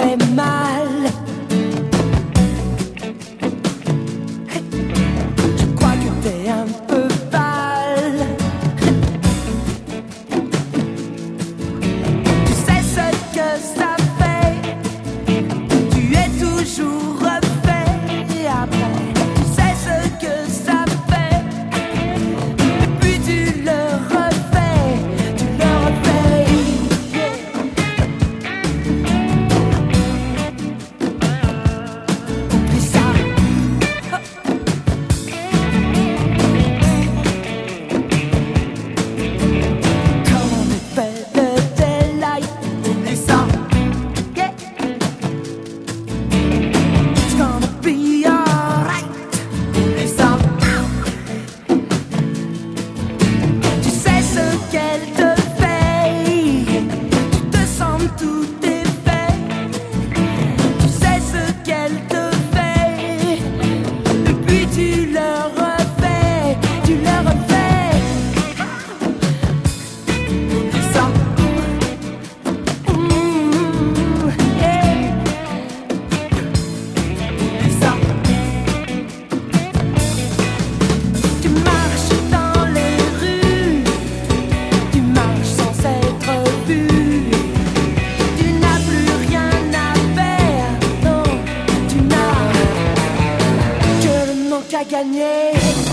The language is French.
fait mal. Je crois que t'es un peu pâle. Tu sais ce que ça fait. Tu es toujours refait après. Tu sais ce que ça fait. Puis tu le refais. Tu le refais. Oublie ça. Comme on est fait de daylight. Oublie ça. Yeah. It's gonna be alright. Oublie ça. Tu sais ce qu'elle te fait. Tu te sens tout défait. Tu sais ce qu'elle te fait. Et puis tu le refais. Tu le refais. Oublie ça. Yeah. Oublie ça. Tu marches dans les rues. Tu marches sans être vu. Tu n'as plus rien à faire. Non, tu n'as que le manque à gagner.